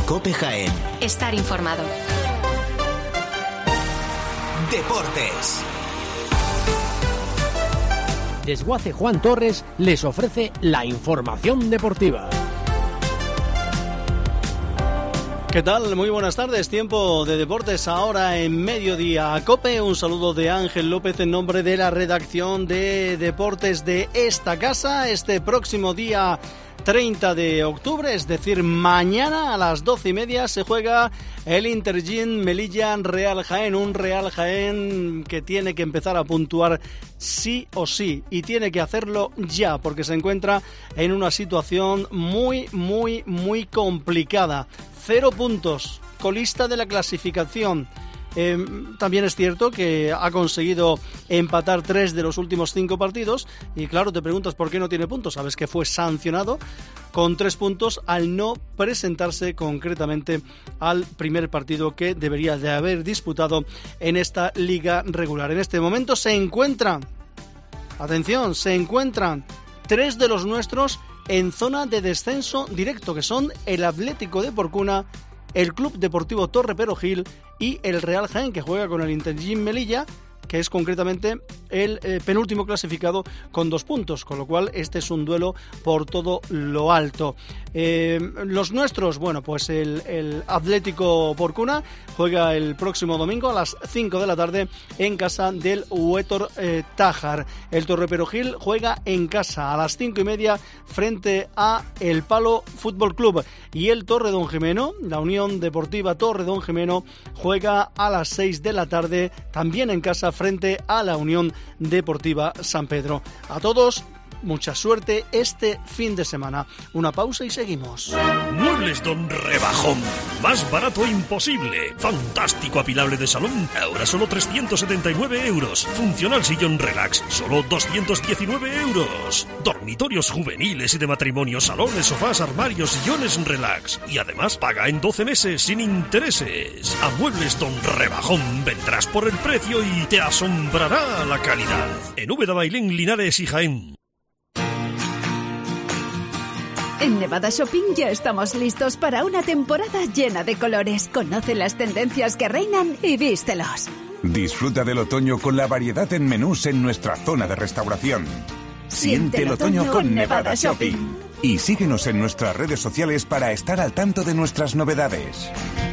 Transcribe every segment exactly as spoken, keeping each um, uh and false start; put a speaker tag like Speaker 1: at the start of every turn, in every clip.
Speaker 1: COPE Jaén.
Speaker 2: Estar informado.
Speaker 1: Deportes.
Speaker 3: Desguace Juan Torres les ofrece la información deportiva.
Speaker 4: ¿Qué tal? Muy buenas tardes. Tiempo de deportes ahora en Mediodía COPE. Un saludo de Ángel López en nombre de la redacción de deportes de esta casa. Este próximo día treinta de octubre, es decir, mañana a las doce y media se juega el Intergym Melilla Real Jaén, un Real Jaén que tiene que empezar a puntuar sí o sí, y tiene que hacerlo ya, porque se encuentra en una situación muy, muy, muy complicada. Cero puntos, colista de la clasificación. Eh, también es cierto que ha conseguido empatar tres de los últimos cinco partidos y claro, te preguntas por qué no tiene puntos. Sabes que fue sancionado con tres puntos al no presentarse concretamente al primer partido que debería de haber disputado en esta liga regular. En este momento se encuentran, atención, se encuentran tres de los nuestros en zona de descenso directo, que son el Atlético de Porcuna, el Club Deportivo Torre Perojil y el Real Jaén, que juega con el Intergym Melilla, que es concretamente el eh, penúltimo clasificado con dos puntos, con lo cual este es un duelo por todo lo alto. Eh, los nuestros, bueno, pues el, el Atlético Porcuna juega el próximo domingo a las cinco de la tarde en casa del Huétor eh, Tájar. El Torre Perojil juega en casa a las cinco y media frente a el Palo Fútbol Club, y el Torre Don Jimeno, la Unión Deportiva Torre Don Jimeno, juega a las seis de la tarde también en casa frente a la Unión Deportiva San Pedro. A todos, mucha suerte este fin de semana. Una pausa y seguimos.
Speaker 5: Muebles Don Rebajón. Más barato imposible. Fantástico apilable de salón. Ahora solo trescientos setenta y nueve euros. Funcional sillón relax. Solo doscientos diecinueve euros. Dormitorios juveniles y de matrimonio. Salones, sofás, armarios, sillones relax. Y además paga en doce meses sin intereses. A Muebles Don Rebajón vendrás por el precio y te asombrará la calidad. En Úbeda, Bailén, Linares y Jaén.
Speaker 6: En Nevada Shopping ya estamos listos para una temporada llena de colores. Conoce las tendencias que reinan y vístelos.
Speaker 7: Disfruta del otoño con la variedad en menús en nuestra zona de restauración. Siente el otoño con Nevada Shopping. Y síguenos en nuestras redes sociales para estar al tanto de nuestras novedades.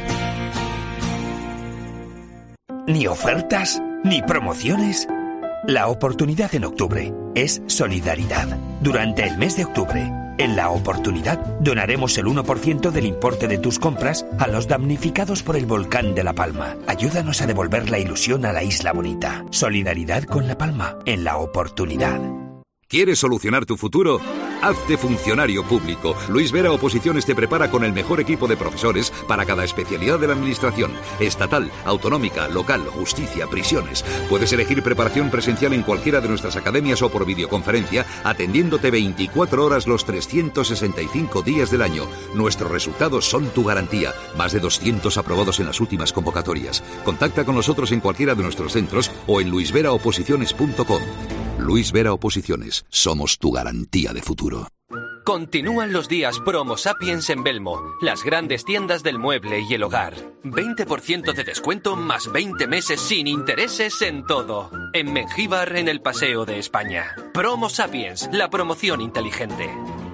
Speaker 8: Ni ofertas, ni promociones. La oportunidad en octubre es solidaridad. Durante el mes de octubre, en La Oportunidad, donaremos el uno por ciento del importe de tus compras a los damnificados por el volcán de La Palma. Ayúdanos a devolver la ilusión a la isla bonita. Solidaridad con La Palma, en La Oportunidad.
Speaker 9: ¿Quieres solucionar tu futuro? Hazte funcionario público. Luis Vera Oposiciones te prepara con el mejor equipo de profesores para cada especialidad de la administración. Estatal, autonómica, local, justicia, prisiones. Puedes elegir preparación presencial en cualquiera de nuestras academias o por videoconferencia, atendiéndote veinticuatro horas los trescientos sesenta y cinco días del año. Nuestros resultados son tu garantía. Más de doscientos aprobados en las últimas convocatorias. Contacta con nosotros en cualquiera de nuestros centros o en luis vera oposiciones punto com. Luis Vera Oposiciones, somos tu garantía de futuro.
Speaker 10: Continúan los días Promo Sapiens en Belmo, las grandes tiendas del mueble y el hogar. veinte por ciento de descuento más veinte meses sin intereses en todo. En Mengíbar, en el Paseo de España. Promo Sapiens, la promoción inteligente.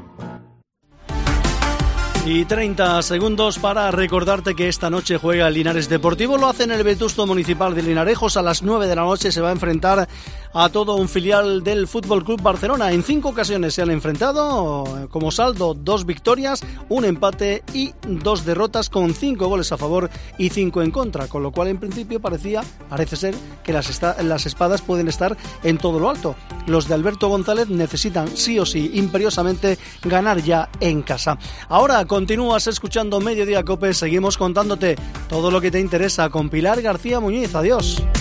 Speaker 4: Y treinta segundos para recordarte que esta noche juega el Linares Deportivo. Lo hace en el Vetusto Municipal de Linarejos. A las nueve de la noche se va a enfrentar a todo un filial del Fútbol Club Barcelona. En cinco ocasiones se han enfrentado, como saldo dos victorias, un empate y dos derrotas, con cinco goles a favor y cinco en contra, con lo cual en principio parecía, parece ser que las, esta, las espadas pueden estar en todo lo alto. Los de Alberto González necesitan sí o sí imperiosamente ganar ya en casa. Ahora continúas escuchando Mediodía COPE, seguimos contándote todo lo que te interesa con Pilar García Muñiz. Adiós.